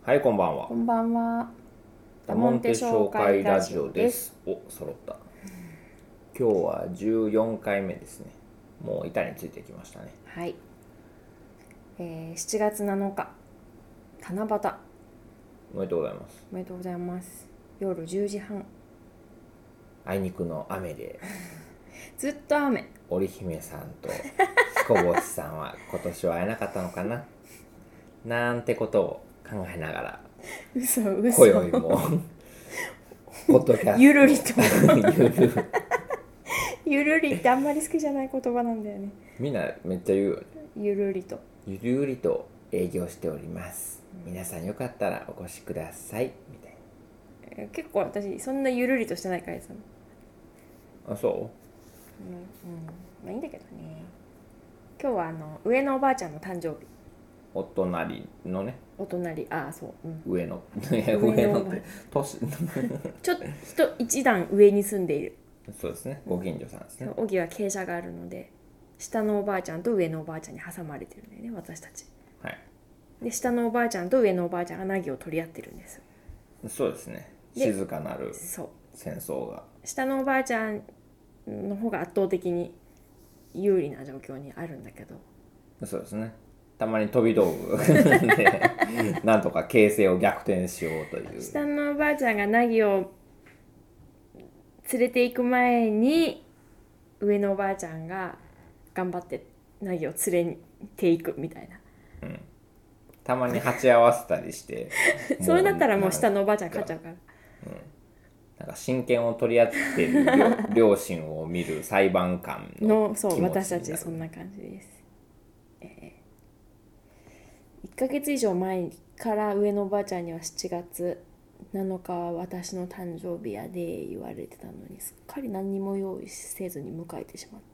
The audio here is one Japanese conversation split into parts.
はい、こんばんは。 こんばんは。 ダモンテ紹介ラジオです。お、揃った。今日は14回目ですね。もう板についてきましたね。 はい、7月7日七夕、 おめでとうございます。 おめでとうございます。夜10時半、 あいにくの雨で、 ずっと雨。 織姫さんと彦星さんは今年は会えなかったのかななんてことを考えながら、 嘘今宵もポッドキャストゆるりとゆるゆるりってあんまり好きじゃない言葉なんだよね。 みんなめっちゃ言うよね。 ゆるりと。 ゆるゆりと営業しております。皆さんよかったらお越しください。みたい結構私そんなゆるりとしてないからさ。 な。あ、そまあいいんだけどね。今日は上のおばあちゃんの誕生日。 お隣のね、 お隣、そう、 上の上の上のって年ちょっと一段上に住んでいる。 そうですね、ご近所さんですね。 小木は傾斜があるので、下のおばあちゃんと上のおばあちゃんに挟まれてるんだよね、私たち。 はい、 で、下のおばあちゃんと上のおばあちゃんが凪を取り合ってるんです。 そうですね。 で静かなるそう、 戦争が。 下のおばあちゃんの方が圧倒的に有利な状況にあるんだけど、 そうですね。たまに飛び道具でなんとか形勢を逆転しようという。 下のおばあちゃんが凪を連れて行く前に上のおばあちゃんが頑張って凪を連れて行くみたいな。 たまに鉢合わせたりしてそれだったらもう下ののおばあちゃん勝っちゃうから。 なんか真剣を取り合ってる両親を見る裁判官のそう、 気持ち私たちになる。 そんな感じです。1ヶ月以上前から上のおばあちゃんには7月7日は私の誕生日やで言われてたのに、すっかり何にも用意せずに迎えてしまった。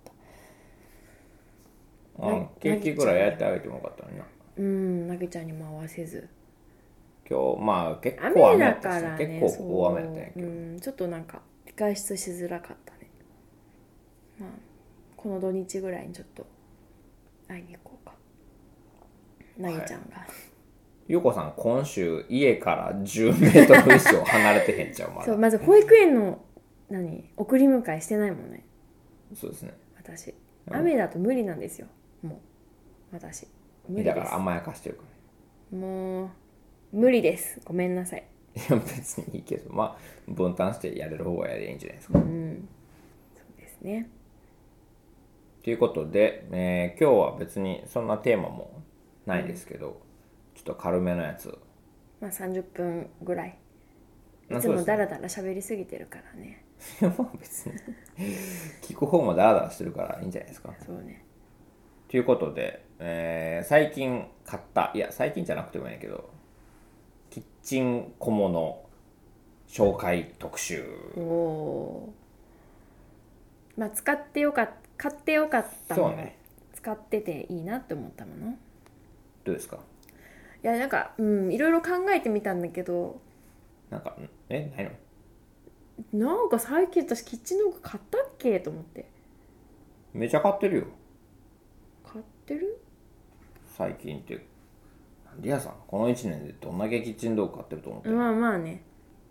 ケーキぐらいやってあげてもよかったのにな。 なぎちゃんにも合わせず、 今日まあ結構雨だ雨やったし、 からね、 結構大雨やったんやけど、 ちょっとなんか外出しづらかったね。まあこの土日ぐらいにちょっと会いに行こうか、なぎちゃんが、 ゆうこさん今週家から10メートル以上離れてへんちゃうまだ。 そうまず保育園の送り迎えしてないもんね、 そうですね。 私。雨だと無理なんですよ、もう私無理だです。 から甘やかしてるかもう無理です、ごめんなさい。 ら。いや別にいいけど、まあ分担してやれる方がやれいいんじゃないですか。 そうですね。 ということで、今日は別にそんなテーマもないですけど、ちょっと軽めのやつ。 まあ30分ぐらい、いつそうですね。 もダラダラ喋りすぎてるからね。 いやまあ別に聞く方もダラダラしてるからいいんじゃないですか。 そうね。 ということで、最近買った、いや最近じゃなくてもいいんやけど、キッチン小物紹介特集。 おお。まあ使ってよかった、買ってよかったもの、 そうね。 使ってていいなって思ったもの。 どうですか？ いやなんかいろいろ考えてみたんだけど、 なんかないの？ なんか最近私キッチン道具買ったっけと思って。 めちゃ買ってるよ買ってる？ 最近って。リアさんこの1年でどんだけキッチン道具買ってると思ってる？ まあまあね。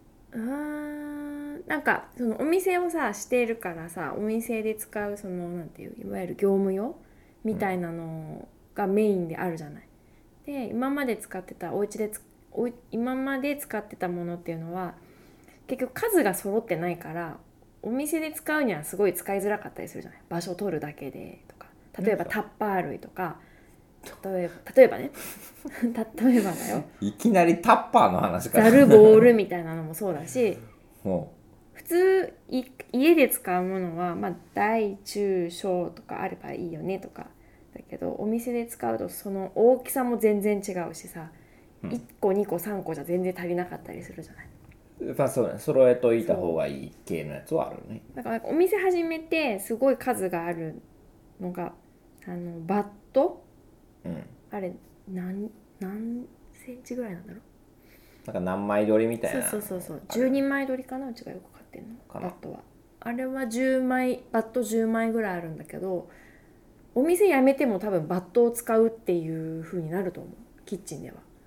なんかそのお店をさしているからさ、お店で使うそのなんていういわゆる業務用みたいなのがメインであるじゃない。で今まで使ってた今まで使ってたものっていうのは結局数が揃ってないから、お店で使うにはすごい使いづらかったりするじゃない。場所取るだけでとか、例えばタッパー類とか、例えばね例えばだよ、 いきなりタッパーの話から。 ザルボールみたいなのもそうだし、 も普通家で使うものは、まあ、大中小とかあればいいよねとかだけど、お店で使うとその大きさも全然違うしさ、1個2個3個じゃ全然足りなかったりするじゃない。 まあそうね、揃えといた方がいい系のやつはあるね。 だからお店始めてすごい数があるのが、バット、あれ何センチぐらいなんだろう。 なんか何枚取りみたいな。 そう10人前取りかな、うちがよく買ってるのバットは。あれは10枚バット10枚ぐらいあるんだけど、お店辞めても多分バットを使うっていう風になると思う、キッチンでは。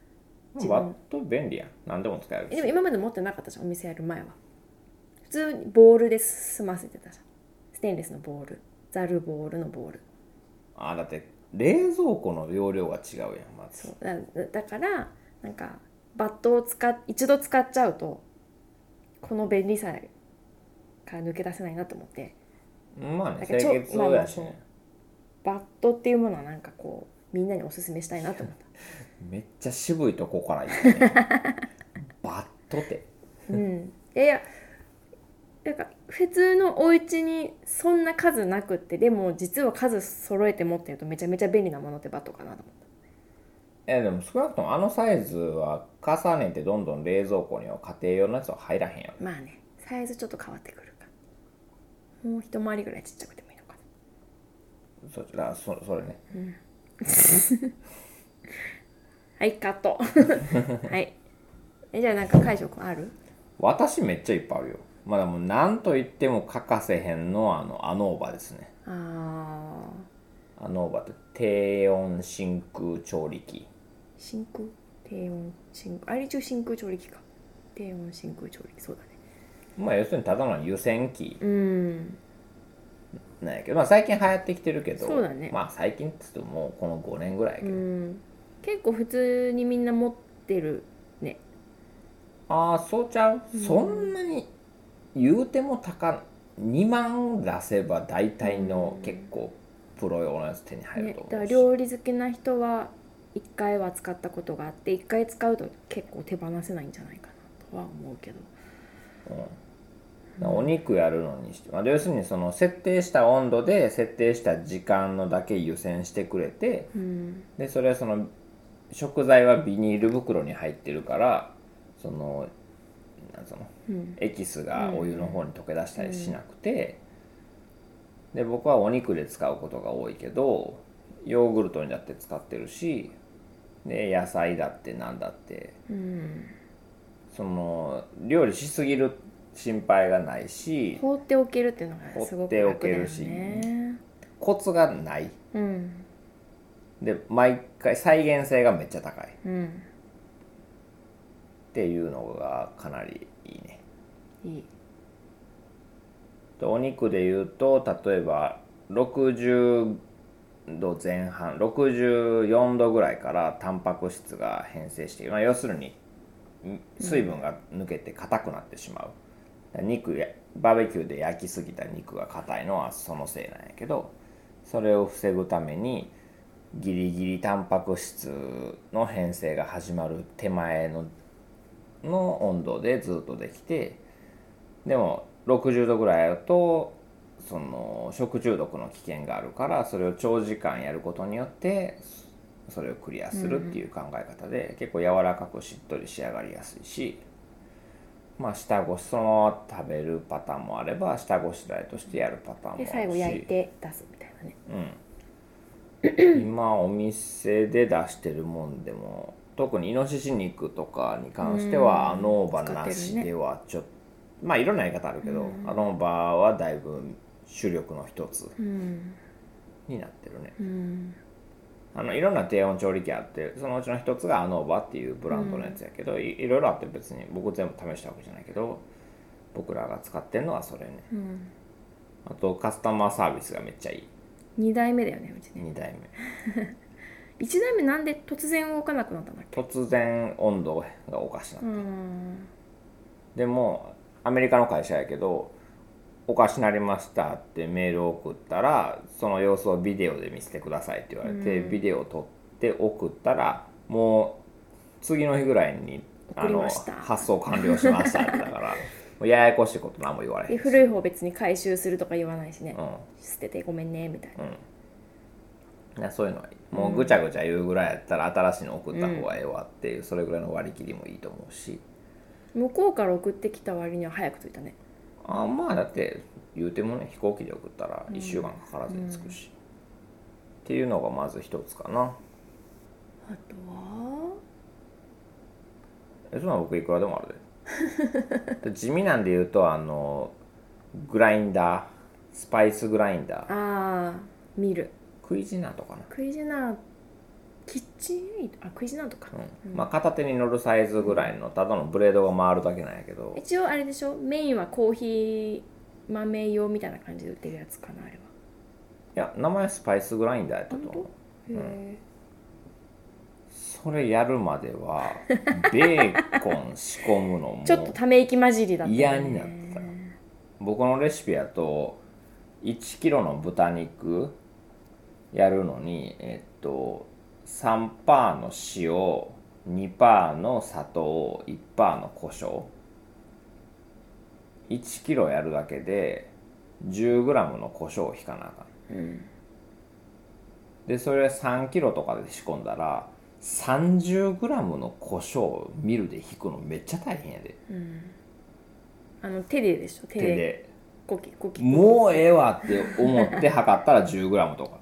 バット便利やん。何でも使えるし。 でも今まで持ってなかったじゃん、お店やる前は。普通にボールで済ませてたじゃん。ステンレスのボール、ザルボールのボール。 だって冷蔵庫の容量が違うやん、まず。 そうだからなんかバットを一度使っちゃうとこの便利さから抜け出せないなと思って、 まあね、 なんか清潔やしそうね。 バットっていうものはなんかこうみんなにおすすめしたいなと思った。 めっちゃ渋いとこから言ってね。バットって。 いやなんか普通のお家にそんな数なくって、でも実は数揃えて持ってるとめちゃめちゃ便利なものってバットかなと思った。 でも少なくともあのサイズは重ねてどんどん冷蔵庫には家庭用のやつは入らへんやろ。 まあね、サイズちょっと変わってくるか。もう一回りぐらいちっちゃくてもいいのかな。 それね。 はいカット。はいじゃあなんか解釈ある？ 私めっちゃいっぱいあるよ。まだもう何と言っても欠かせへんのはアノーバですね。アノーバって低温真空調理器。 真空低温真空、あれ一応真空調理器か。低温真空調理器、そうだね。 まあ要するにただの湯煎機なんやけど、最近流行ってきてるけど、 そうだね。 最近っつってももうこの5年ぐらいやけど、 結構普通にみんな持ってるね。 そうちゃう、そんなに言うても2万出せば大体の結構プロ用のやつ手に入ると思うし、 だから料理好きな人は1回は使ったことがあって、1回使うと結構手放せないんじゃないかなとは思うけど、 お肉やるのにして、要するにその設定した温度で設定した時間のだけ湯煎してくれて、でそれはその食材はビニール袋に入ってるから、そのエキスがお湯の方に溶け出したりしなくて、で僕はお肉で使うことが多いけどヨーグルトにだって使ってるし、で野菜だってなんだって、その料理しすぎる心配がないし、 放っておけるっていうのがすごく楽だよね。 コツがない、で毎回再現性がめっちゃ高い、っていうのがかなりいいね。 いい。 でお肉でいうと例えば60度前半64度ぐらいからタンパク質が変性している、要するに水分が抜けて硬くなってしまう、バーベキューで焼きすぎた肉が硬いのはそのせいなんやけど、それを防ぐためにギリギリタンパク質の変性が始まる手前の温度でずっとできて、でも60度ぐらいだとその食中毒の危険があるから、それを長時間やることによってそれをクリアするっていう考え方で、結構柔らかくしっとり仕上がりやすいし、下ごしそのまま食べるパターンもあれば、下ごしらえとしてやるパターンもあるし、 で最後焼いて出すみたいなね。 今お店で出してるもんでも特にイノシシ肉とかに関してはアノーバなしではちょっと、いろんなやり方あるけど、アノーバはだいぶ主力の一つになってるね。いろんな低温調理器あって、そのうちの一つがアノーバっていうブランドのやつやけど、いろいろあって別に僕全部試したわけじゃないけど、僕らが使ってるのはそれね、あとカスタマーサービスがめっちゃいい。 2代目だよね、うちね。 2代目1代目なんで突然動かなくなったんだっけ？ 突然温度がおかしなって、でもアメリカの会社やけど、おかしなりましたってメールを送ったら、その様子をビデオで見せてくださいって言われて、ビデオを撮って送ったら、もう次の日ぐらいに発送完了しましたってだからもうややこしいこと何も言われへんし、 古い方別に回収するとか言わないしね、捨ててごめんねみたいな、 そういうのはいい。もうぐちゃぐちゃ言うぐらいやったら新しいの送った方がええわっていう、それぐらいの割り切りもいいと思うし、 向こうから送ってきた割には早く着いたね。 だって言うてもね、飛行機で送ったら1週間かからずに着くし、っていうのがまず一つかな。 あとはそんな僕いくらでもあるで地味なんで言うとグラインダー、スパイスグラインダー、 見る。 クイジナとかな、 クイジナキッチンエイド、クイジナートか、 まあ片手に乗るサイズぐらいのただのブレードが回るだけなんやけど、 一応あれでしょ、メインはコーヒー豆用みたいな感じで売ってるやつかな、あれは。 いや名前スパイスグラインダーやったと本思う。 当？へえ。 それやるまではベーコン仕込むのもちょっとため息混じりだった、ね、 嫌になってた。僕のレシピやと1キロの豚肉やるのに3%の塩、2%の砂糖、1%の胡椒、1キロやるだけで 10g の胡椒を引かなあかん、でそれ3キロとかで仕込んだら 30g の胡椒をミルで引くのめっちゃ大変やで、 手ででしょ、手で手でコキコキ。 もうええわって思って測ったら 10g とか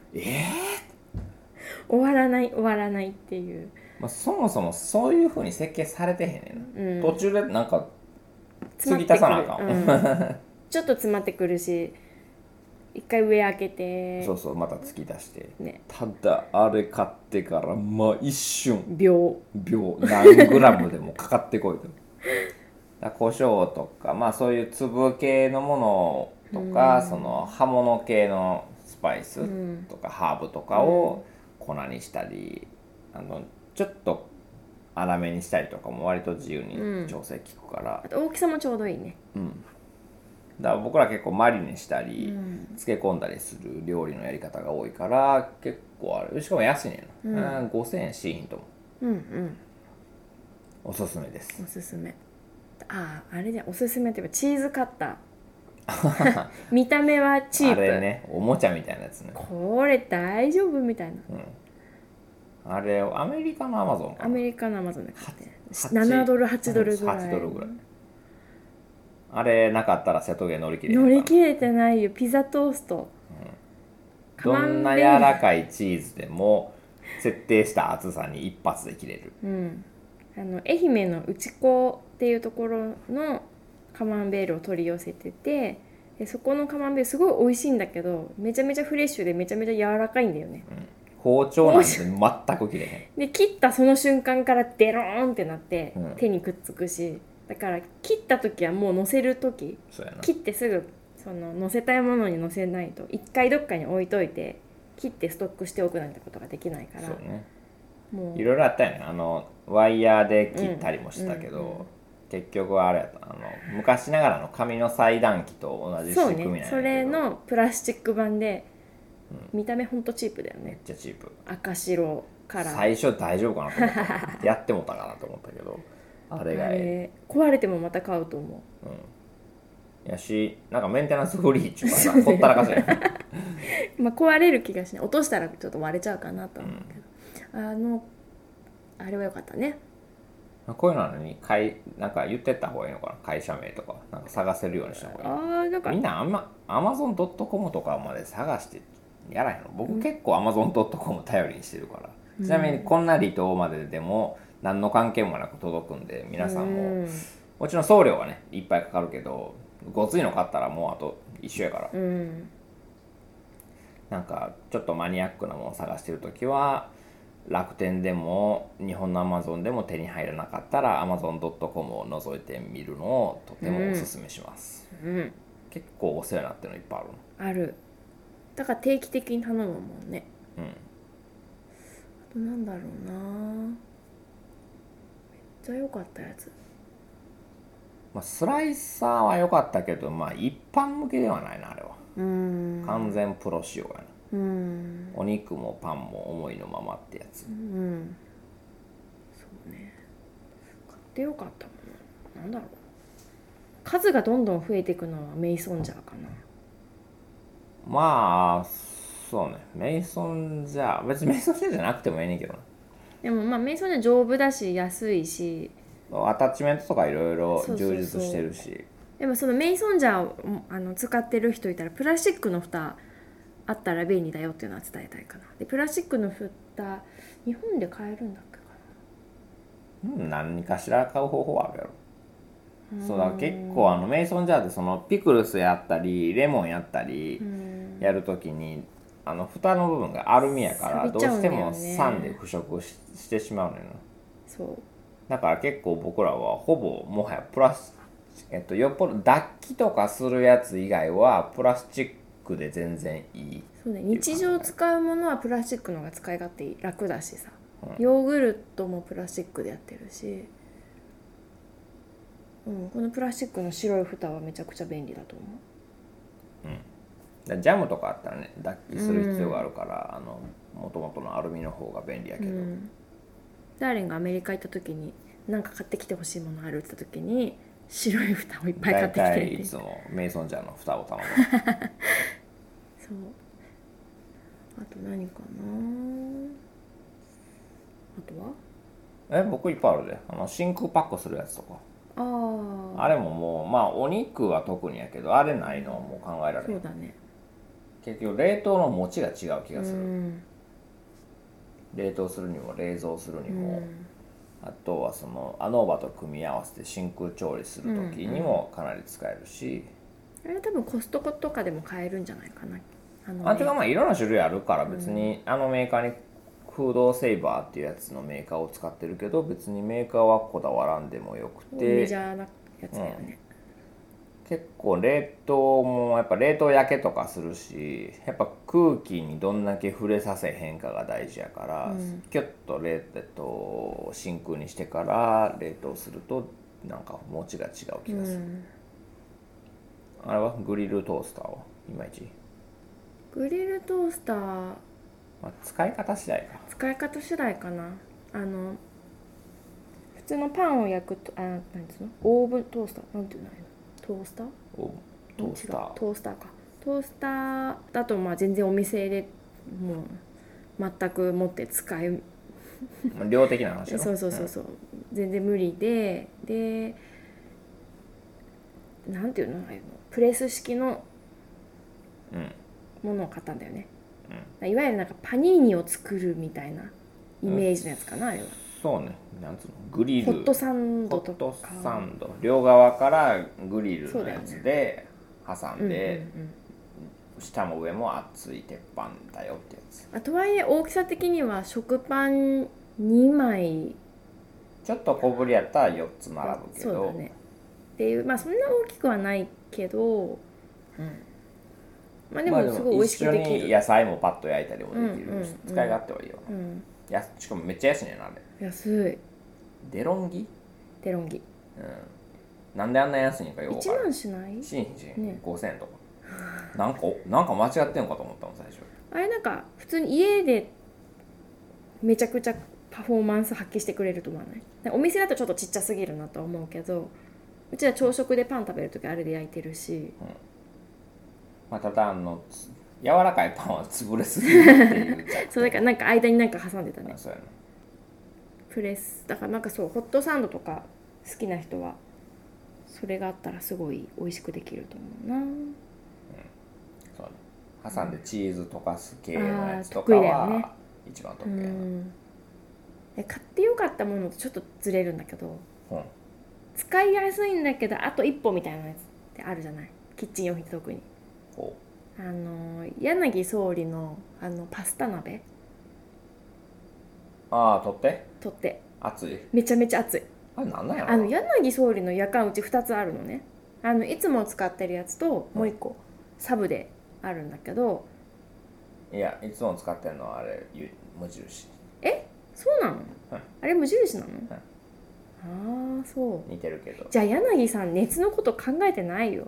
終わらないっていう、 まあ、そもそもそういう風に設計されてへんねんな、途中でなんか継ぎ詰まってくる足さなあかん、 ちょっと詰まってくるし、一回上開けて、 そうそうまた突き出して、 ね、 ただあれ買ってからまあ一瞬秒何グラムでもかかってこいとだ胡椒とかまあそういう粒系のものとか、その葉物系のスパイスとか、ハーブとかを粉にしたり、ちょっと粗めにしたりとかも割と自由に調整効くから、 あと大きさもちょうどいいね。 だから僕ら結構マリネしたり、漬け込んだりする料理のやり方が多いから結構ある。しかも安いねんな、5000円しいひんと思う。おすすめです。 おすすめ。あれでおすすめって言えばチーズカッター見た目はチープ、 あれね、おもちゃみたいなやつね。 これ大丈夫みたいな、 あれアメリカのアマゾンかな、 アメリカのアマゾンで買って7ドル8ドルぐらい、 8ドルぐらい。あれなかったら瀬戸毛乗り切れへん乗からり切れてないよ。ピザトースト、 どんな柔らかいチーズでも設定した厚さに一発で切れる。 愛媛の内子っていうところのカマンベールを取り寄せてて、でそこのカマンベールすごい美味しいんだけど、めちゃめちゃフレッシュでめちゃめちゃ柔らかいんだよね、 包丁なんて全く切れへん。 で切ったその瞬間からデローンってなって、手にくっつくし、だから切った時はもう乗せる時、 そうやな。 切ってすぐその乗せたいものに乗せないと、一回どっかに置いといて切ってストックしておくなんてことができないから、 そうね。 もういろいろあったよね。ワイヤーで切ったりもしたけど、結局はあれやった。昔ながらの紙の裁断機と同じ仕そう組みなんやけど、 ね、それのプラスチック版で、見た目ほんとチープだよめっね。 ちゃチープ。 赤白カラー、 最初大丈夫かなと思ったやってもたかなと思ったけど、あれが壊れてもまた買うと思う。 やし、なんかメンテナンスフリーっちゅうかさ、ほったらかしやんまあ壊れる気がしない。落としたらちょっと割れちゃうかなと思うけど、あれは良かったね。 こういうのになんか言ってった方がいいのかな、会社名とかなんか探せるようにした方がいい。 なんかみんなAmazon.com とかまで探してやらへんの。僕結構 Amazon.com 頼りにしてるから、ちなみにこんな離島まででも何の関係もなく届くんで、皆さんももちろん送料がねいっぱいかかるけど、ごついの買ったらもうあと一緒やから、なんかちょっとマニアックなものを探してるときは楽天でも日本の Amazon でも手に入らなかったら Amazon.com を覗いてみるのをとてもおすすめします、結構お世話になってるのいっぱいあるの。 ある。だから定期的に頼むもんね。あとなんだろうな、めっちゃ良かったやつ。 スライサーは良かったけど、一般向けではないなあれは。完全プロ仕様やな。お肉もパンも思いのままってやつ。 そうね、買ってよかったもん。なんだろう、数がどんどん増えていくのはメイソンジャーかな。 そうね、メイソンジャー、別にメイソンジャーじゃなくてもええねんけどな。 でもメイソンジャー丈夫だし安いし、 アタッチメントとかいろいろ充実してるし。 でもそのメイソンジャーを使ってる人いたら、プラスチックの蓋あったら便利だよっていうのは伝えたいかな。でプラスチックの蓋日本で買えるんだっけかな。 何かしら買う方法はあるやろ。そうだ、結構メイソンジャーでそのピクルスやったりレモンやったりやるときに蓋の部分がアルミやから錆びどうしちゃうんだよねても酸で腐食してしまうのよ。 そうだから結構僕らはほぼもはやプラス、よっぽど脱気とかするやつ以外はプラスチックで全然いい。 そうね、日常使うものはプラスチックの方が使い勝手いい、楽だしさ、ヨーグルトもプラスチックでやってるし、このプラスチックの白い蓋はめちゃくちゃ便利だと思ジャムとかあったらね脱気する必要があるから、元々のアルミの方が便利やけど、 ダーレンがアメリカ行った時に何か買ってきてほしいものあるって言った時に白い蓋をいっぱい買ってきて大て、 体いつもメイソンジャーの蓋を頼むそうあと何かな、あとは僕いっぱいあるで。真空パックするやつとか、あれももうまあお肉は特にやけどあれないのはもう考えられない。 そうだね、 結局冷凍の持ちが違う気がする、冷凍するにも冷蔵するにも、あとはそのアノーバと組み合わせて真空調理する時にもかなり使えるし、 あれ多分コストコとかでも買えるんじゃないかな。 てかまあいろんな種類あるから別にあのメーカーにフードセイバーっていうやつのメーカーを使ってるけど別にメーカーはこだわらんでもよくて、 メジャーなやつだよね、 結構冷凍もやっぱ冷凍焼けとかするし、やっぱ空気にどんだけ触れさせへんかが大事やから、キュッと真空にしてから冷凍するとなんか持ちが違う気がする、あれはグリルトースターはいまいち、 グリルトースターまあ、使い方次第か。 使い方次第かな。普通のパンを焼くと何ていうの、オーブントースターなんていうの、トースタートースタートースターか。トースターだとまあ全然お店でもう全く持って使い量的な話よ。 そう、全然無理でなんていうの、プレス式のものを買ったんだよね、いわゆるなんかパニーニを作るみたいなイメージのやつかな、あれは。 そうね、なんつうの、グリルホットサンドとか、 ホットサンド両側からグリルのやつで挟んで、下も上も熱い鉄板だよってやつ。 とはいえ大きさ的には食パン2枚ちょっと小ぶりやったら4つ並ぶけど、 そうだねっていう、まあそんな大きくはないけど、まあでもすごい美味しくできる。 一緒に野菜もパッと焼いたりもできるし、使い勝手はいいよな、しかもめっちゃ安いねんな、あれ。 安い。 デロンギ、なんであんな安いんかよく分からん。 1万しない？ しん5000円とかなんか間違ってんのかと思ったの最初。 あれなんか普通に家でめちゃくちゃパフォーマンス発揮してくれると思わない？お店だとちょっとちっちゃすぎるなとは思うけど、うちは朝食でパン食べるときあれで焼いてるし、 まあ、ただ柔らかいパンは潰れすぎるっていうそうだからなんか間になんか挟んでたね。 そうやな。 プレスだからなんかそうホットサンドとか好きな人はそれがあったらすごい美味しくできると思うな。 そうね、挟んでチーズ溶かす系のやつとか得意だよね。 は一番得意やな。 買ってよかったものとちょっとずれるんだけど、使いやすいんだけどあと一歩みたいなやつってあるじゃない、キッチン用品特に。柳総理のパスタ鍋、 取って熱い、 めちゃめちゃ熱い。 あれなんなんやろ。 柳総理のやかんうち2つあるのね。いつも使ってるやつともう1個サブであるんだけど、 いやいつも使ってんのはあれ無印。 そうなの、あれ無印なの、 うん、 ああそう似てるけど。 じゃあ柳さん熱のこと考えてないよ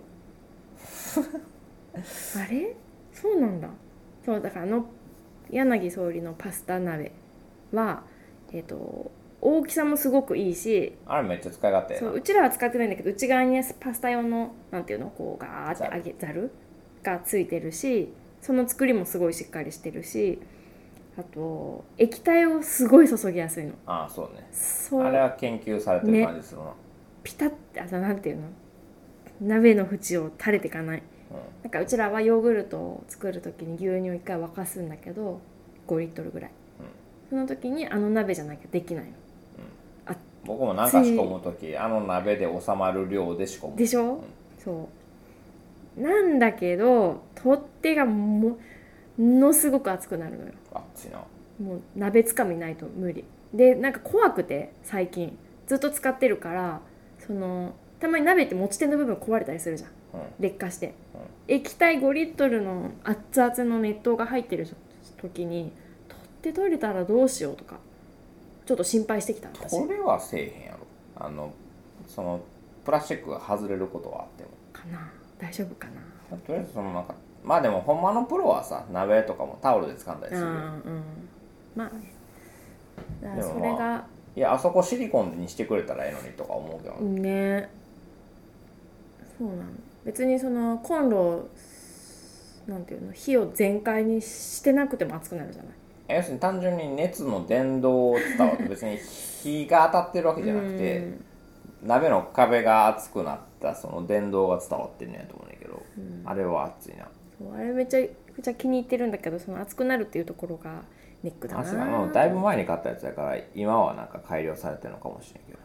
あれそうなんだ。そうだから柳総理のパスタ鍋は大きさもすごくいいし、 あれめっちゃ使い勝手やな。 そううちらは使ってないんだけど内側にパスタ用のなんていうのこうガーって揚げざるがついてるし、その作りもすごいしっかりしてるし、あと液体をすごい注ぎやすいの。 そうね、あれは研究されてる感じするな、 ピタッてなんていうの、鍋の縁を垂れていかない、なんかうちらはヨーグルトを作る時に牛乳を1回沸かすんだけど5リットルぐらい、その時に鍋じゃなきゃできないの、 僕もなんか仕込む時鍋で収まる量で仕込むでしょ、そうなんだけど取っ手がものすごく熱くなるのよ。 熱いな。 もう鍋つかみないと無理で、なんか怖くて最近ずっと使ってるから、たまに鍋って持ち手の部分壊れたりするじゃん、劣化して、液体5リットルの熱々の熱湯が入ってる時に取って取れたらどうしようとかちょっと心配してきた。私これはせえへんやろ。そのプラスチックが外れることはあってもかな、大丈夫かな。 とりあえずなんかまあでもほんまのプロはさ、鍋とかもタオルで掴んだりするよ。 まあね、だからでもそれが、 いや、あそこシリコンにしてくれたらええのにとか思うけどね。そうなの。別にコンロなんていうの、火を全開にしてなくても熱くなるじゃない。 要するに単純に熱の伝導を伝わって別に火が当たってるわけじゃなくて、鍋の壁が熱くなったその電動が伝わってるんやと思うんだけど、あれは熱いな。 そう、あれめちゃくちゃ気に入ってるんだけど、熱くなるっていうところがネックだな。 足がもうだいぶ前に買ったやつやから今はなんか改良されてるのかもしれんけど、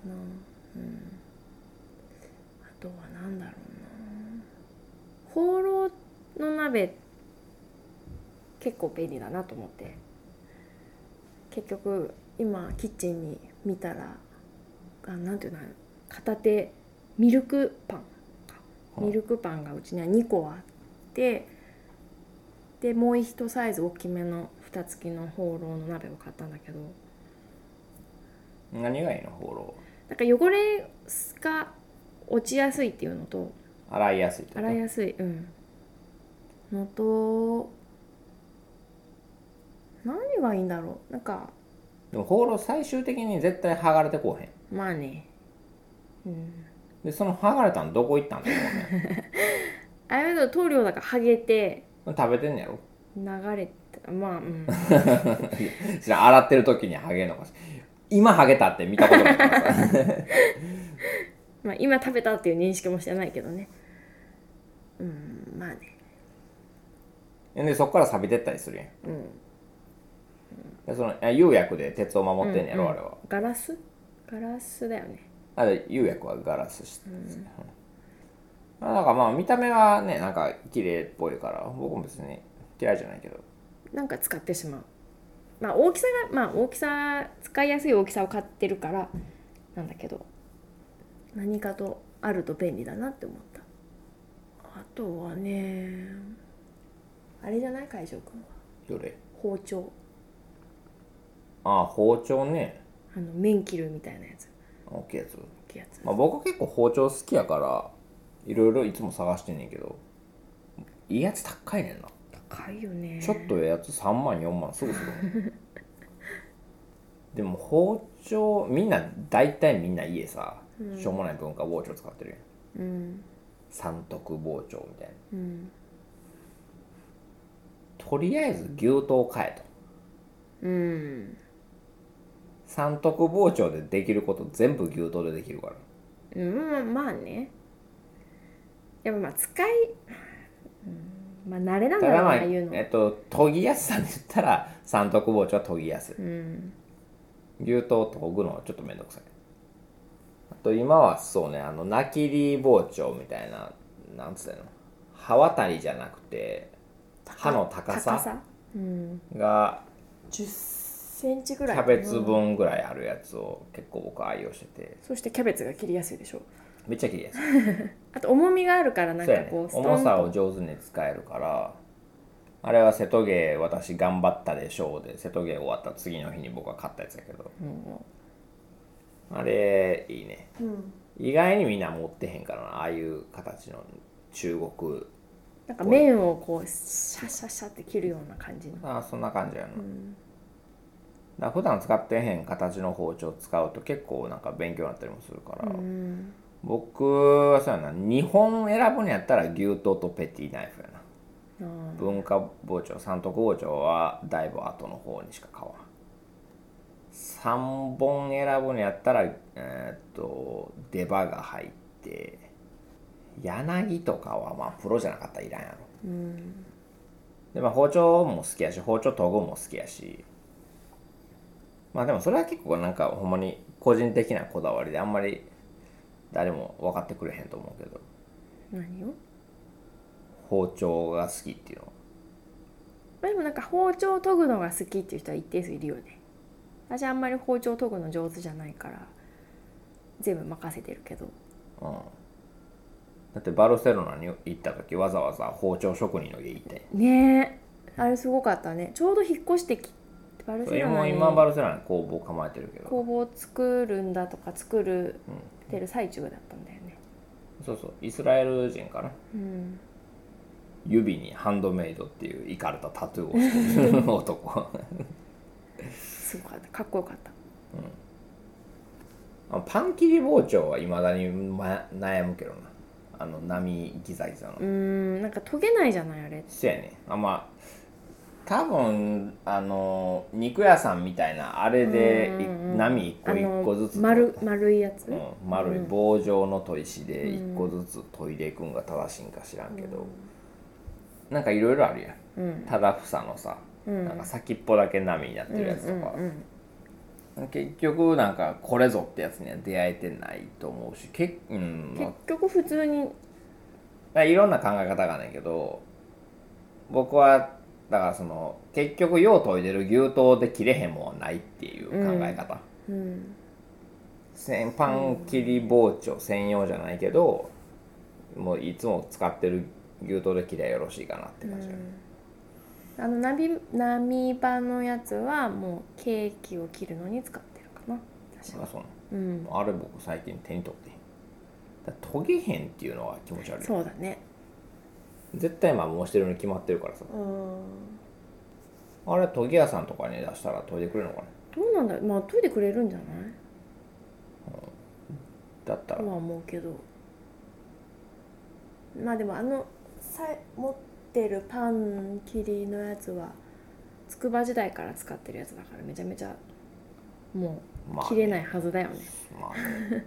あとはなんだろうな、ホーローの鍋結構便利だなと思って、結局今キッチンに見たらなんていうの、片手ミルクパンがうちには2個あって、でもう一サイズ大きめの蓋付きのホーローの鍋を買ったんだけど、 何がいいのホーロなんか汚れが落ちやすいっていうのと、 ー？洗いやすいってこと？ 洗いやすいのと、何がいいんだろう。なんかでもホーロー最終的に絶対剥がれてこうへん。 まあね、 でその剥がれたんどこ行ったんだろうね。 あれだと塗料だから剥げて食べてんねやろ。 流れて、まあじゃあ洗ってる時に剥げるのかしら。今剥げたって見たことないからさ。 まあ今食べたっていう認識もしてないけどね。まあね。 でそっから錆びてったりするやん。で釉薬で鉄を守ってんねやろ、あれは。 ガラスだよね。 あれ釉薬はガラス質ですね。なんかまあ見た目はねなんか綺麗っぽいから僕も別に嫌いじゃないけど、 なんか使ってしまう。まあ大きさ使いやすい大きさを買ってるからなんだけど、何かとあると便利だなって思った。あとはね、あれじゃない、海翔くんはどれ？ 包丁。 ああ包丁ね。 麺切るみたいなやつ。 大きいやつ。 大きいやつ。 まあ、僕結構包丁好きやからいろいろいつも探してんねんけど、いいやつ高いねんな。 高いよね。 ちょっとええやつ3万4万すぐする。でも包丁大体みんな家さ、しょうもない文化包丁使ってるやん。三徳包丁みたいな。とりあえず牛刀買えと。三徳包丁でできること全部牛刀でできるから。 まあね。やっぱまあ慣れなんだろうな、ああいうの。 研ぎやすさで言ったら三徳包丁は研ぎやすい。牛刀研ぐのはちょっとめんどくさい。あと今はそうね、菜切り包丁みたいな、なんつったの、刃渡りじゃなくて刃の高さが 10センチぐらいキャベツ分ぐらいあるやつを結構僕は愛用してて、 そしてキャベツが切りやすいでしょ。 めっちゃ切りやすい。 あと重みがあるから、なんかこうそうやね、重さを上手に使えるから。あれは瀬戸芸私頑張ったでしょうで、瀬戸芸終わった次の日に僕は買ったやつやけど、あれいいね、意外にみんな持ってへんからな、ああいう形の中国なんか麺をこうシャシャシャって切るような感じの。 そんな感じやな。だから普段使ってへん形の包丁を使うと結構なんか勉強になったりもするから、僕はそうやな、2本選ぶんやったら牛刀とペティナイフやな。文化包丁、三徳包丁はだいぶ後の方にしか買わん。3本選ぶんやったら出刃が入って、柳とかはまあプロじゃなかったらいらんやろ。でまあ包丁も好きやし、包丁研ぐも好きやし、まあでもそれは結構なんかほんまに個人的なこだわりで、あんまり誰も分かってくれへんと思うけど。 何を？ 包丁が好きっていうのは。 でもなんか包丁研ぐのが好きっていう人は一定数いるよね。私あんまり包丁研ぐの上手じゃないから全部任せてるけど、 うん、だってバルセロナに行った時わざわざ包丁職人の家行ってねえ、あれすごかったね。ちょうど引っ越してきてバルセロナに今バルセロナに工房構えてるけど工房作るんだとか作るてる最中だったんだよね。 そうそう、イスラエル人かな、 うん、 指にハンドメイドっていうイカれたタトゥーをしてる男すごかった、かっこよかった。 パン切り包丁はいまだに、悩むけどな、波ギザギザのなんか研げないじゃないあれ。 そうやね。まあ多分肉屋さんみたいなあれで波一個一個ずつ丸いやつ、 丸い棒状の砥石で一個ずつ研いでいくんが正しいんか知らんけど、なんかいろいろあるやん、ただ房のさ、なんか先っぽだけ波になってるやつとか、結局なんかこれぞってやつには出会えてないと思うし、 結局普通にいろんな考え方があるんやけど、僕はだからその結局よう研いでる牛刀で切れへんもんはないっていう考え方、パン切り包丁専用じゃないけど、もういつも使ってる牛刀で切りゃよろしいかなって感じ、 波場のやつはもうケーキを切るのに使ってるかな私は。 そうなの、あれ僕最近手に取ってへん。だ研げへんっていうのは気持ち悪い。 そうだね、 絶対摩耗してるに決まってるからさ、あれ研ぎ屋さんとかに出したら研いでくれるのかな。 どうなんだろう、まあ研いでくれるんじゃない、 だったらとは思うけど、まあでも持ってるパン切りのやつは筑波時代から使ってるやつだからめちゃめちゃもう切れないはずだよね。 まあね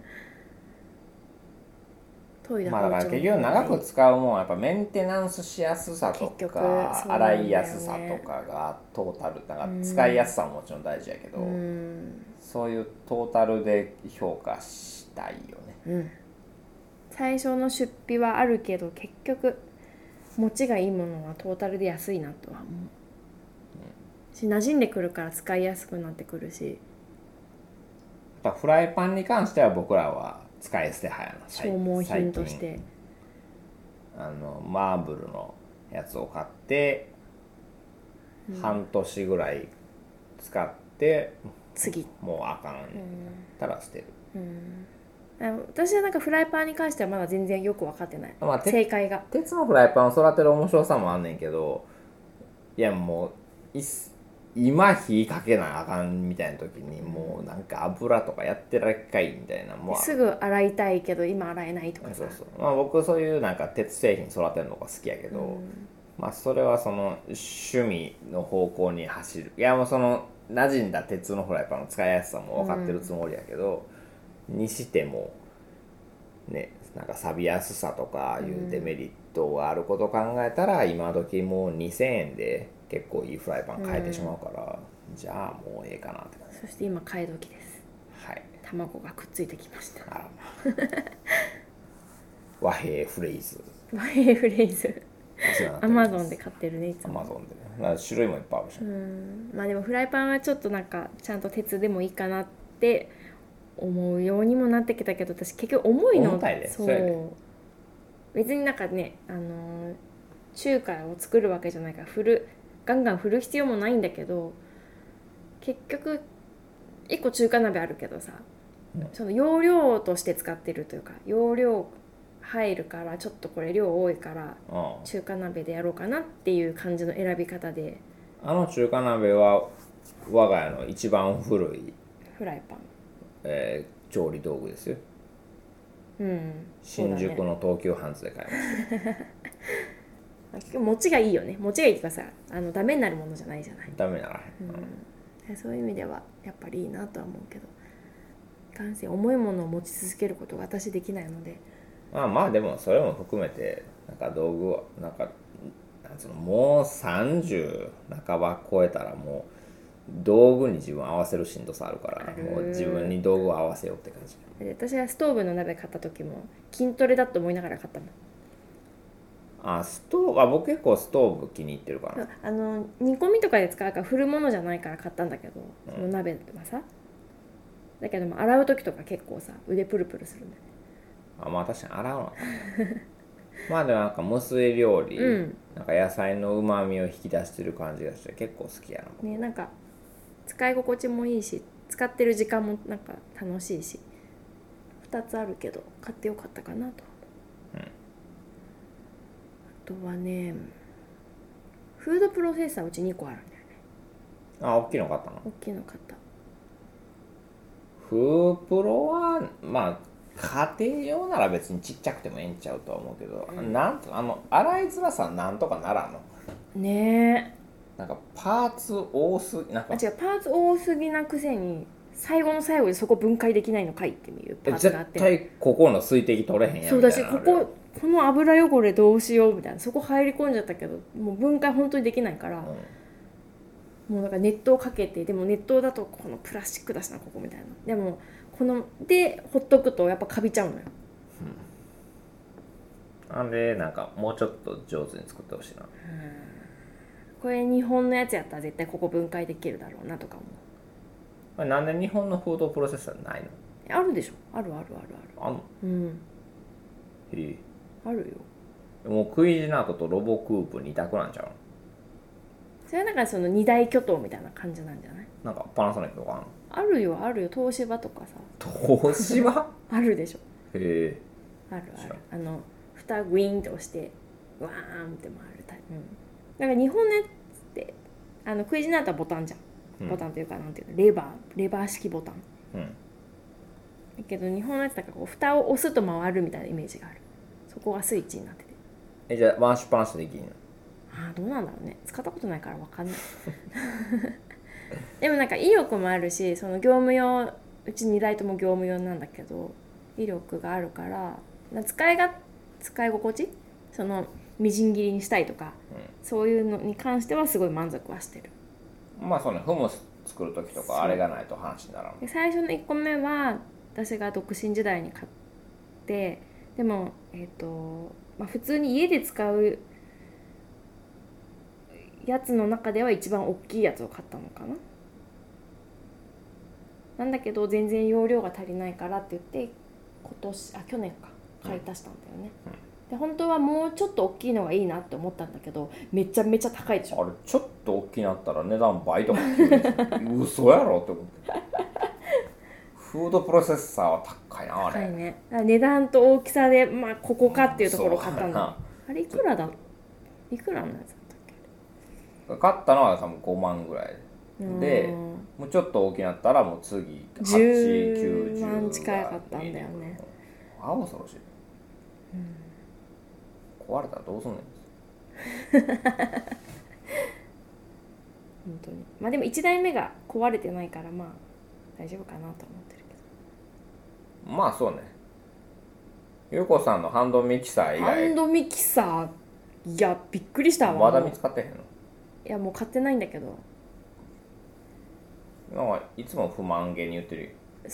研いだまあだから結局長く使うもんはやっぱメンテナンスしやすさとか洗いやすさとかがトータルだから使いやすさももちろん大事やけど、そういうトータルで評価したいよね、 最初の出費はあるけど結局持ちがいいものはトータルで安いなとは思う、馴染んでくるから使いやすくなってくるし、 やっぱフライパンに関しては僕らは使い捨て派やな。 消耗品としてマーブルのやつを買って、半年ぐらい使って次もうあかんたら捨てる、 私はなんかフライパンに関してはまだ全然よく分かってない、正解が。 鉄のフライパンを育てる面白さもあんねんけど、いやもう今火かけなあかんみたいな時にもうなんか油とかやってらっかいみたいな、もうすぐ洗いたいけど今洗えないとかさ。 そうそう、まあ、僕そういうなんか鉄製品育てるのが好きやけど、まあそれはその趣味の方向に走る。いやもうその馴染んだ鉄のフライパンの使いやすさも分かってるつもりやけど、にしてもね、なんか錆びやすさとかいうデメリットがあることを考えたら、今時もう2000円で結構いいフライパン買えてしまうから、じゃあもうええかなって感じ。 そして今買い時です。 はい、 卵がくっついてきました。 あらま和平フレーズ和平フレーズアマゾンで買ってるね、いつも。 アマゾンでね、種類もいっぱいあるし、 まあでもフライパンはちょっとなんかちゃんと鉄でもいいかなって思うようにもなってきたけど、私結局重いの。 重たいで、 そう別になんかね、中華を作るわけじゃないからガンガン振る必要もないんだけど、結局1個中華鍋あるけどさ、その容量として使ってるというか、容量入るからちょっとこれ量多いから中華鍋でやろうかなっていう感じの選び方で、 中華鍋は我が家の一番古いフライパン、 調理道具ですよ。新宿の東急ハンズで買いました。 持ちがいいよね。持ちがいいっていうかさ、ダメになるものじゃないじゃない。 ダメならへん、そういう意味ではやっぱりいいなとは思うけど、いかんせん重いものを持ち続けることが私できないので、 まあでもそれも含めてなんか道具はなんかもう30半ば超えたらもう道具に自分合わせるしんどさあるから、もう自分に道具を合わせようって感じ。 私はストーブの鍋買った時も筋トレだと思いながら買ったもん。 ストーブ僕結構ストーブ気に入ってるかな。 煮込みとかで使うから振るものじゃないから買ったんだけど、その鍋はさ、だけども洗う時とか結構さ腕プルプルするんだよね。 まあ確かに洗うのかなまあでもなんか無水料理、なんか野菜のうまみを引き出してる感じがして結構好きやな。 ね、なんか使い心地もいいし使ってる時間もなんか楽しいし、2つあるけど買ってよかったかなと。あとはね、フードプロセッサーうち2個あるんだよね。 大きいの買ったの？ 大きいの買った。 フープロはまあ家庭用なら別にちっちゃくてもええんちゃうとは思うけど、なんと洗いづらさなんとかならんの？ ねえ、 なんかパーツ多すぎ、なんか違う、パーツ多すぎなくせに最後の最後でそこ分解できないのかいっていうパーツがあって、 絶対ここの水滴取れへんやんそうだし、 みたいなこの油汚れどうしようみたいな、そこ入り込んじゃったけどもう分解本当にできないから、もうなんか熱湯をかけて、でも熱湯だとこのプラスチックだしなここみたいな、でもこのでほっとくとやっぱカビちゃうのよ。 なんでなんかもうちょっと上手に作ってほしいな。 これ日本のやつやったら絶対ここ分解できるだろうなとか思なんで日本のフードプロセッサーないの？ う。あるでしょ、あるあるあるある。 あんの？へあるよ。 え。もうクイジナートとロボクープ2択なんちゃうの？ それはなんかその二大巨頭みたいな感じなんじゃない？ なんかパナソニックとかあんの？ あるよあるよ、東芝とかさ東芝あるでしょ。 へえ。 あるある。蓋グイーンって押してワーンって回るタイプ。だから日本のやつってクイジナートはボタンじゃん、ボタンというかなんていうの、レバー式ボタン、だけど日本のやつだからこう蓋を押すと回るみたいなイメージがある。そこがスイッチになってて、 じゃあ回しっぱなしでできんの？ どうなんだろうね、使ったことないから分かんないでもなんか威力もあるし、その業務用、うち2台とも業務用なんだけど威力があるから使い心地、そのみじん切りにしたいとか、そういうのに関してはすごい満足はしてる。 まあそのフムス作る時とかあれがないと話にならん。 で最初の1個目は私が独身時代に買って、でも普通に家で使うやつの中では一番大きいやつを買ったのかな。なんだけど全然容量が足りないからって言って去年か買い足したんだよね、で本当はもうちょっと大きいのがいいなって思ったんだけどめちゃめちゃ高いでしょ。 あれちょっと大きなったら値段倍とかって言う嘘やろって思ってフードプロセッサーは高いなあれ。 高いね。値段と大きさでまあここかっていうところを買ったんだ。あれいくらのやつだったっけ？ 買ったのは多分5万ぐらいで、もうちょっと大きなったらもう次8、 10 90 万近かったんだよね。 恐ろしい、壊れたらどうすんねん本当に。まあでも1台目が壊れてないからまあ大丈夫かなと思ってるけど。まあそうね。ゆうこさんのハンドミキサー以ど、ハ外ンドミキサー、いやびっくりしたわ。 まだ見つかってへんの？ いやもう買ってないんだけど。 今はいつも不満げに言ってるよ。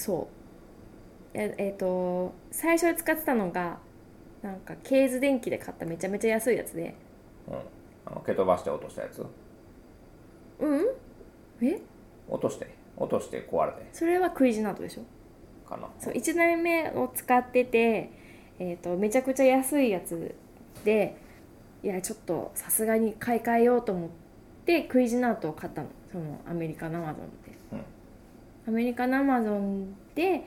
そう最初に使ってたのがなんかケーズ電機で買っためちゃめちゃ安いやつで、 蹴飛ばして落としたやつ。落として壊れてそれはクイジナートでしょかな。 そう1台目を使ってて、めちゃくちゃ安いやつで、いやちょっとさすがに買い替えようと思ってクイジナートを買ったの。そのアメリカのアマゾンで、アメリカのアマゾンで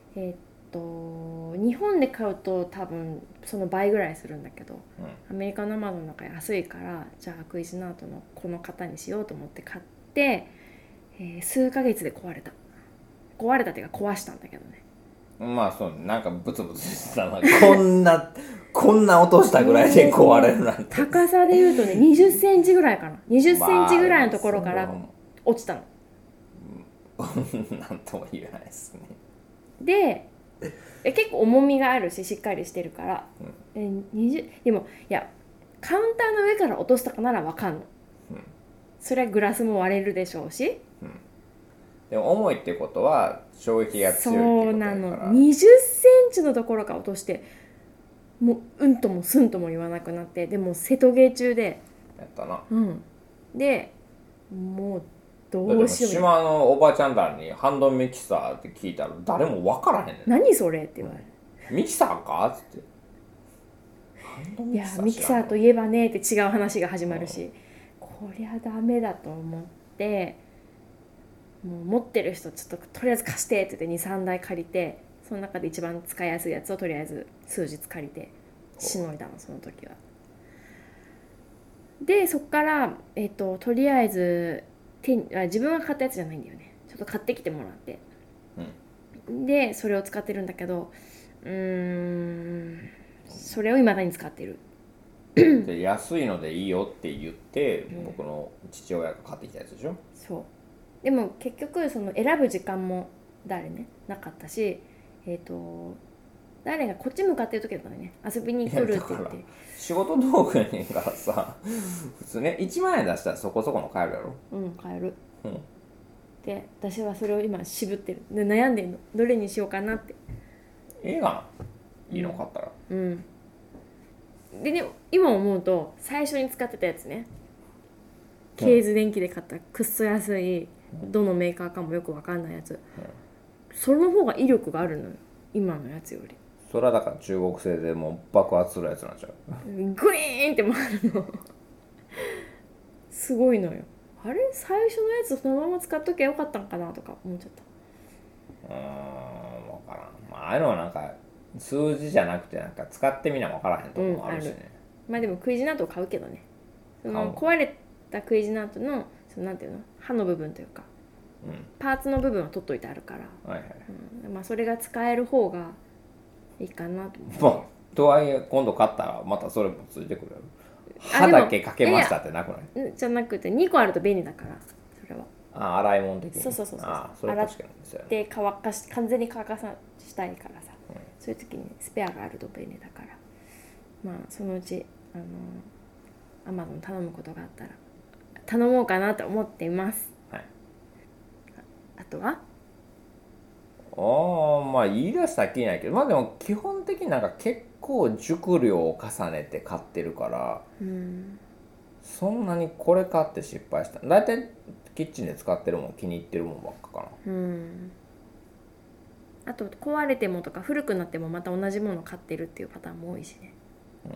日本で買うと多分その倍ぐらいするんだけど、アメリカのアマゾンなんか安いから、じゃあクイジナートのこの型にしようと思って買って、数ヶ月で壊れたっていうか壊したんだけどね。 まあそうなんかブツブツしてたなこんな落としたぐらいで壊れるなんて。 高さでいうとね20センチぐらいかな、20センチぐらいのところから落ちたの。 なんとも言えないですね。 で結構重みがあるししっかりしてるから、でもいやカウンターの上から落としたかならわかんの、それはグラスも割れるでしょうし、 でも重いってことは衝撃が強いってことだから。 そうなの。20センチのところから落としてもううんともすんとも言わなくなって、でも瀬戸芸中で、 やったな。 でもうどだってもううしようみたいな。 島のおばちゃんらにハンドミキサーって聞いたら誰も分からへんねん。 何それって言われる。 ミキサーかっつって。ハンドいやミキサーミキサーといえばねって違う話が始まるし、こりゃダメだと思って、もう持ってる人ちょっととりあえず貸してって言って23台借りて、その中で一番使いやすいやつをとりあえず数日借りてしのいだの、その時は。でそっから、とりあえず自分が買ったやつじゃないんだよね、ちょっと買ってきてもらって、でそれを使ってるんだけど、それを未だに使ってる。 で安いのでいいよって言って、僕の父親が買ってきたやつでしょ。 そうでも結局その選ぶ時間も誰ねなかったし、誰がこっち向かってる時だったのね、遊びに来るって言っいやだからて。 仕事道具やねんからさ普通ね1万円出したらそこそこの買えるやろ。 買える。 うんで私はそれを今渋ってるで、悩んでるの、どれにしようかなって。 ええがないいの買ったら。 でね、今思うと最初に使ってたやつね、ケーズ電機で買ったくっそ安い、どのメーカーかもよく分かんないやつ、その方が威力があるのよ、今のやつより。 それはだから中国製でもう爆発するやつなんちゃう。 グイーンって回るのすごいのよ。あれ最初のやつそのまま使っときゃよかったんかなとか思っちゃった。 分からん、ああいうのはなんか数字じゃなくてなんか使ってみな分からへんとこもあるしね。 まあでもクイジナートを買うけどね、その買う壊れたクイジナートのそのなんていうの、刃の部分というか、パーツの部分は取っといてあるから、まあそれが使える方がいいかなと思って。 まあとはいえ今度買ったらまたそれもついてくるやろ。歯だけかけましたってなくない？ じゃなくて2個あると便利だから、それは。 洗い物的に。 そうそれ確かにですよね。 で乾かし完全に乾かさしたいからさ、そういう時にスペアがあると便利だから、まあそのうちアマゾン頼むことがあったら頼もうかなと思っています。あとはまあ言い出したらきりないけど、まあでも基本的になんか結構熟慮を重ねて買ってるから、そんなにこれ買って失敗しただいたいキッチンで使ってるもん気に入ってるもんばっかかな。 あと壊れてもとか古くなってもまた同じもの買ってるっていうパターンも多いしね。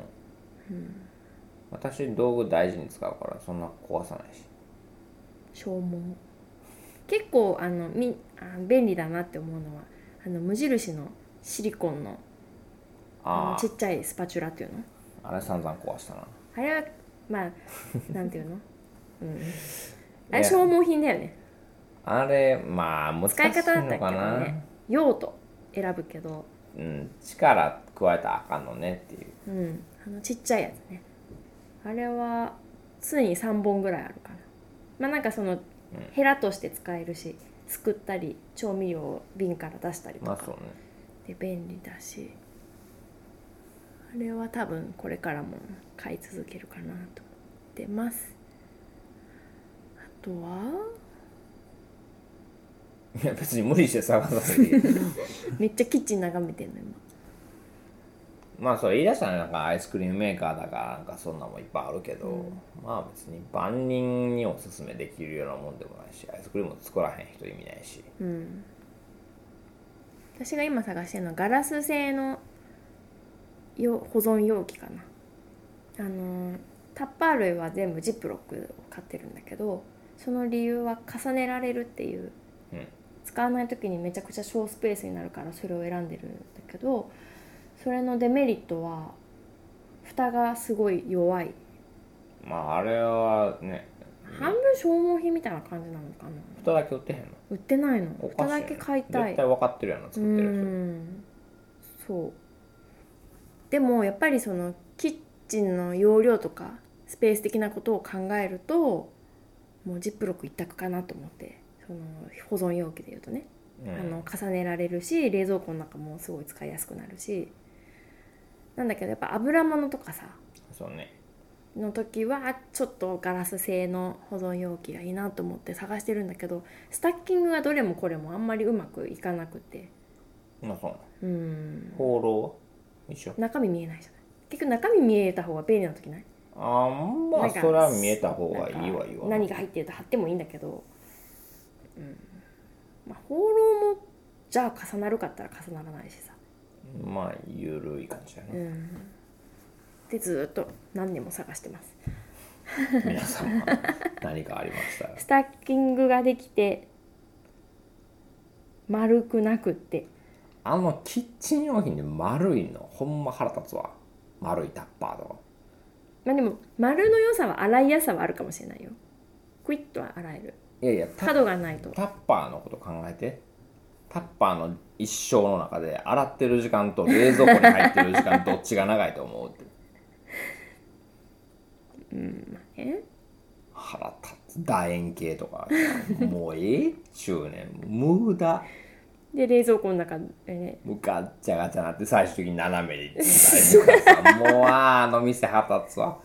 私道具大事に使うからそんな壊さないし。 消耗結構便利だなって思うのは無印のシリコンのちっちゃいスパチュラっていうの、 あれ散々壊したな。 あれはまあなんていうの、あれ消耗品だよね。 あれまあ難しい使い方だったのかな。 けどね、用途選ぶけど、 力加えたらあかんのねっていう。 ちっちゃいやつね。あれは常に3本ぐらいあるかな。まあなんかそのヘラとして使えるし、すくったり調味料を瓶から出したりとか、 そうね。 で便利だし、あれは多分これからも買い続けるかなと思ってます。あとはいや別に無理して探さなくていいめっちゃキッチン眺めてんの今。 まあそれ言い出したらなんかアイスクリームメーカーだからなんかそんなもんいっぱいあるけど、まあ別に万人におすすめできるようなもんでもないし、アイスクリーム作らへん人意味ないし。 私が今探してるのはガラス製の保存容器かな。タッパー類は全部ジップロックを買ってるんだけど、その理由は重ねられるっていう、使わない時にめちゃくちゃ小スペースになるからそれを選んでるんだけど、それのデメリットは蓋がすごい弱い。 まああれはね、 半分消耗品みたいな感じなのかな。 蓋だけ売ってへんの？ 売ってないの。 おかしい蓋だけ買いたい。 絶対分かってるやんな作ってる人。そうでもやっぱりそのキッチンの容量とかスペース的なことを考えるともうジップロック一択かなと思って、その保存容器でいうとね、重ねられるし冷蔵庫の中もすごい使いやすくなるしなんだけど、やっぱ油物とかさそうねの時はちょっとガラス製の保存容器がいいなと思って探してるんだけど、スタッキングがどれもこれもあんまりうまくいかなくて。 そうなの。放浪は一緒？ 中身見えないじゃない。 結局中身見えた方が便利な時ない？ まあそれは見えた方がいいわよ。 何が入ってると貼ってもいいんだけど、まあ、放浪もじゃあ重なるかったら重ならないしさ、 まあゆるい感じだね、 でずっと何年も探してます。 皆様何かありましたらスタッキングができて丸くなくって、 キッチン用品で丸いのほんま腹立つわ。丸いタッパーとか。 まあでも丸の良さは洗いやすさはあるかもしれないよ。クイッとは洗える。 いやいや角がないと。 タッパーのこと考えて。タッパーの一生の中で洗ってる時間と冷蔵庫に入ってる時間どっちが長いと思うって。腹立つ。楕円形とかもうええっちゅうねん。無駄で冷蔵庫の中でね、 もうガッチャガチャなって最終的に斜めに行ったりとかさもうあの店腹立つわ。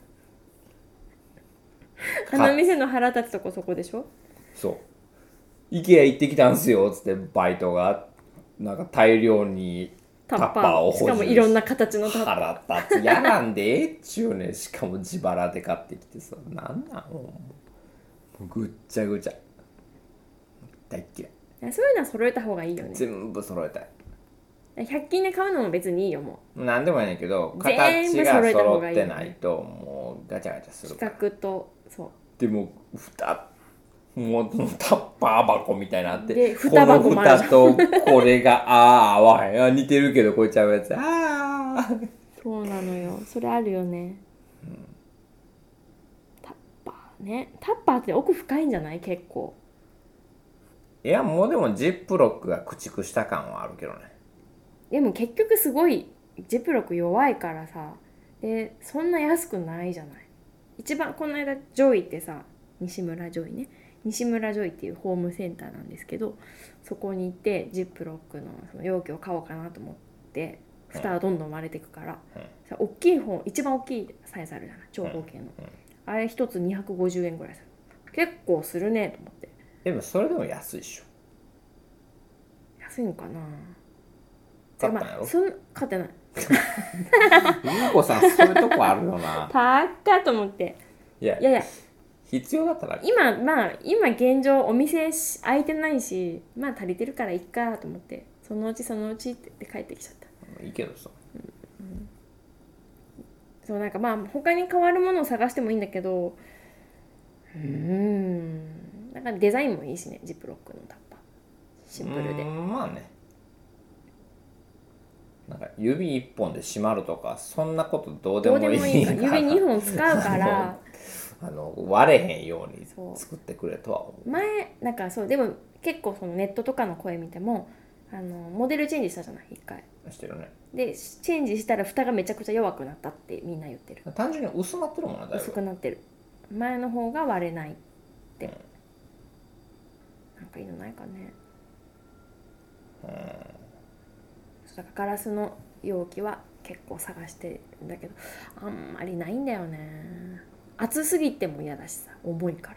あの店の腹立つとこそこでしょ。 そうイケア行ってきたんすよっつってバイトがなんか大量にタッパーを補充しかもいろんな形のタッパー。 腹立つ。やらんでええっちゅうね。しかも自腹で買ってきてさ、なんなんもうぐっちゃぐちゃ大っ嫌い。 そういうのは揃えた方がいいよね。 全部揃えたい。 100均で買うのも別にいいよ。もうなんでもいいねんけど全部形が揃えた方がいいよね揃ってないともうガチャガチャすうるから。 企画とそうでももうタッパー箱みたいになってで蓋箱もあるじゃんこの蓋とこれが合わへん似てるけどこいちゃうやつそうなのよ。それあるよね、タッパーね。タッパーって奥深いんじゃない？結構。 いやもうでもジップロックが駆逐した感はあるけどね。 でも結局すごいジップロック弱いからさ、でそんな安くないじゃない。一番この間ジョイってさ、西村ジョイね、西村ジョイっていうホームセンターなんですけど、そこに行ってジップロックのその容器を買おうかなと思って、蓋はどんどん割れていくから、さ大きい方、一番大きいサイズあるじゃない、長方形の、あれ一つ250円ぐらいする。結構するねと思って。 でもそれでも安いっしょ。 安いのかな。 買ったんやろ？ 買ってない。 ゆうこさんそういうとこあるよな。 高っと思って。 いや必要だったら今現状お店開いてないし、まあ足りてるからいっかと思って、そのうちって帰ってきちゃった。 いいけどさ、 そうなんかまあ他に変わるものを探してもいいんだけど、なんかデザインもいいしね、ジップロックのタッパーシンプルで。 まあね、なんか指一本で閉まるとかそんなことどうでもいいから、 指2本使うから割れへんように作ってくれとは思う。 前なんかそう、でも結構そのネットとかの声見てもモデルチェンジしたじゃない、一回してるね。 でチェンジしたら蓋がめちゃくちゃ弱くなったってみんな言ってる。 単純に薄まってるもんな。だいぶ薄くなってる。前の方が割れないって、なんかいいのないかね。だからガラスの容器は結構探してるんだけど、あんまりないんだよね。厚すぎても嫌だしさ、重いから。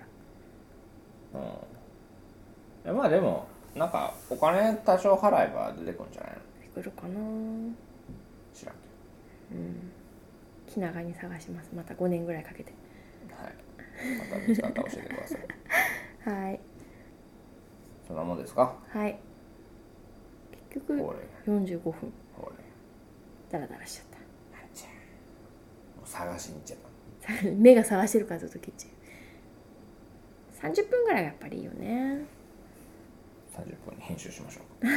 まあでもなんかお金多少払えば出てくるんじゃないの？ 出てくるかな。 知らんけど。 気長に探します。また5年ぐらいかけて。 はい。また見つかったら教えてください。 はい。 そんなもんですか？ はい。結局45分。ダラダラしちゃった。 もう探しに行っちゃった。 目が探してるからずっとキッチン。30分ぐらいがやっぱりいいよね。 30分に編集しましょう。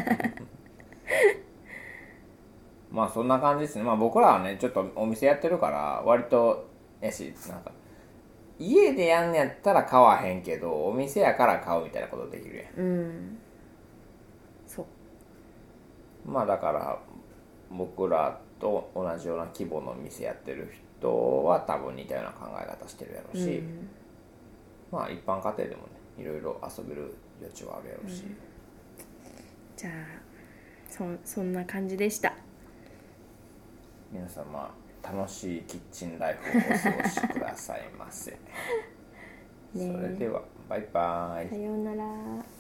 まあそんな感じですね。まあ僕らはねちょっとお店やってるから割とやし、なんか家でやんねやったら買わへんけどお店やから買うみたいなことできるやん。 そう。 まあだから僕らと同じような規模の店やってる人は多分似たような考え方してるやろうし、まあ一般家庭でもねいろいろ遊べる余地はあるやろうし、 じゃあそんな感じでした。 皆様楽しいキッチンライフをお過ごしくださいませ。それではバイバイ。 さようなら。